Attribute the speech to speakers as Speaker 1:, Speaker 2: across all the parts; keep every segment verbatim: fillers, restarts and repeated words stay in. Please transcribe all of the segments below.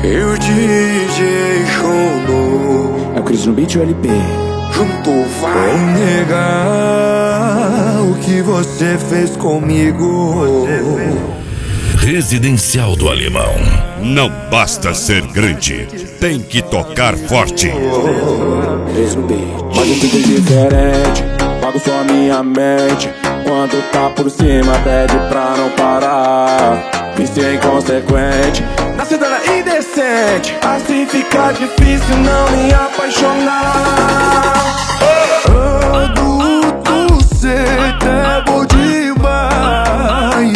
Speaker 1: E o D J Show
Speaker 2: é o Cris no beat e o L P.
Speaker 1: junto vai. Vou negar o que você fez comigo.
Speaker 3: Residencial do Alemão. Não basta ser grande, tem que tocar forte.
Speaker 2: Cris no beat. Mas eu fico diferente, pago só minha mente. Quando tá por cima pede pra não parar. Vício inconsequente, na cidade indecente. Assim fica difícil não me apaixonar.
Speaker 1: Adulto, cê é bom demais.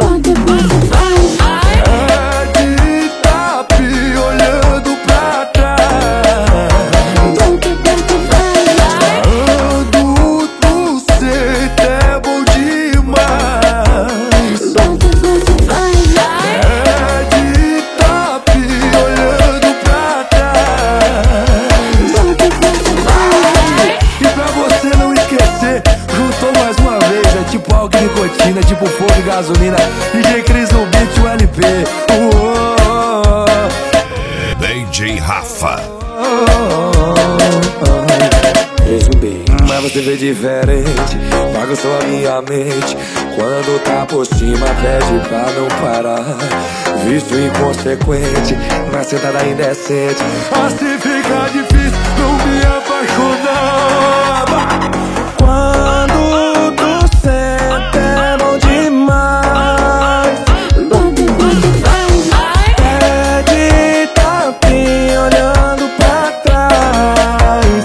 Speaker 1: É de tapi olhando pra trás. Adulto, cê é bom demais. É de tapi olhando pra trás. E pra você não esquecer, juntou mais uma vez. É tipo álcool e nicotina, tipo fogo e gasolina. D J Cris no beat e o L P. Uou.
Speaker 3: D J Rafa.
Speaker 2: Cris no beat.
Speaker 1: Mas você vê diferente, paga só a minha mente. Quando tá por cima pede pra não parar. Vício inconsequente, na sentada indecente. Assim fica difícil não me apaixonar. Quando tu senta é bom demais. Pede tapinha olhando pra trás.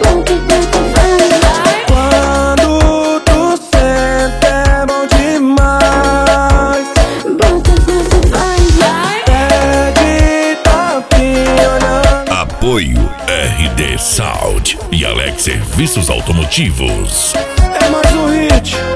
Speaker 1: Quando tu senta é bom demais. Pede tapinha olhando.
Speaker 3: Apoio R D Sound e Alex Serviços Automotivos.
Speaker 1: É mais um hit.